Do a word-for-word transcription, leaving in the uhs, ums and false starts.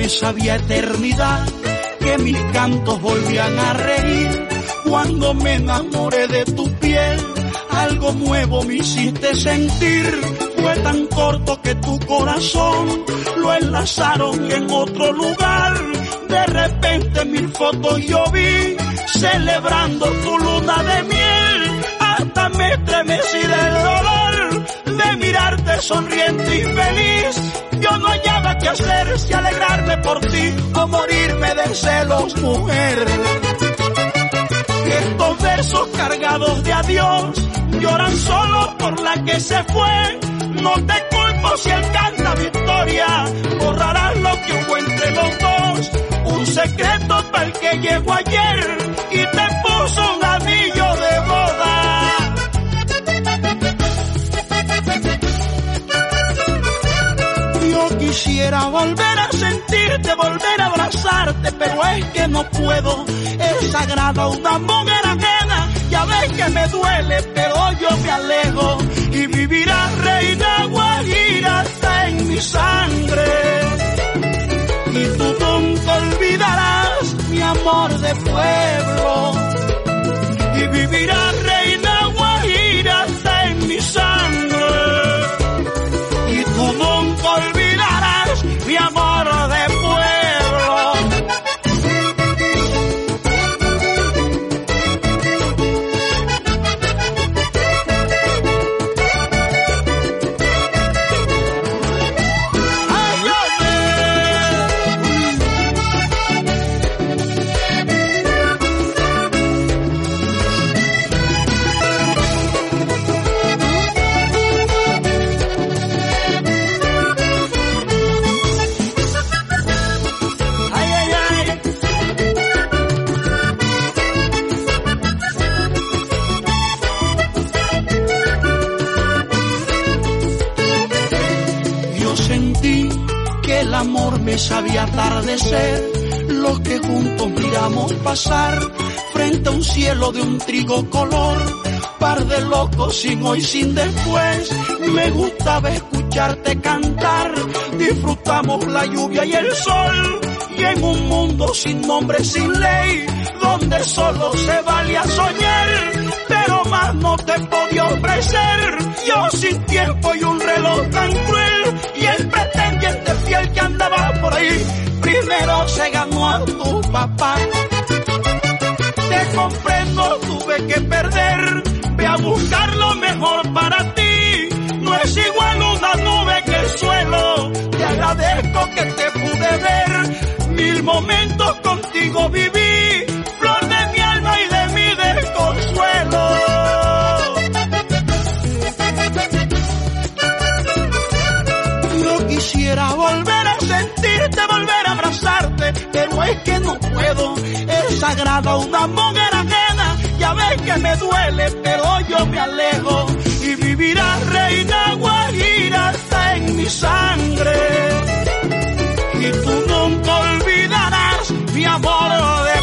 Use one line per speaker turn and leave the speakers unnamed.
me sabía eternidad, que mis cantos volvían a reír. Cuando me enamoré de tu piel, algo nuevo me hiciste sentir. Fue tan corto que tu corazón lo enlazaron en otro lugar. De repente mil fotos yo vi, celebrando tu luna de miel. Hasta me estremecí del dolor de mirarte sonriente y feliz. Yo no hallaba qué hacer, si alegrarme por ti o morirme de celos, mujer. Estos versos cargados de adiós lloran solo por la que se fue. No te culpo si él canta victoria, borrarás lo que hubo entre los dos. Un secreto para el que llegó ayer y te puso un anillo de boda. Yo quisiera volver a sentirte, volver a abrazarte, pero es que no puedo. Es sagrada una mujer ajena, ya ves que me duele, pero yo me alejo. Y vivirás reina guajira hasta en mi sangre. Y tú nunca olvidarás mi amor de pueblo. Y vivirás reina guajira hasta en mi sangre. Y tú nunca olvidarás mi amor de pueblo. Me sabía atardecer, los que juntos miramos pasar frente a un cielo de un trigo color. Par de locos sin hoy, sin después. Me gustaba escucharte cantar, disfrutamos la lluvia y el sol. Y en un mundo sin nombre, sin ley, donde solo se valía soñar, pero más no te podía ofrecer. Yo sin tiempo y un reloj tan cruel, y el pretendiente fiel que andaba por ahí, primero se ganó a tu papá. Te comprendo, tuve que perder, ve a buscar lo mejor para ti. No es igual una nube que el suelo, te agradezco que te pude ver. Mil momentos contigo viví, flor de mi alma y de mi desconsuelo. Yo quisiera volver a sentirte, volver a abrazarte, pero es que no puedo. Es sagrada una mujer ajena, ya ves que me duele, pero yo me alejo. Y vivirás reina guajira hasta en mi sangre. Y tú nunca olvidarás mi amor de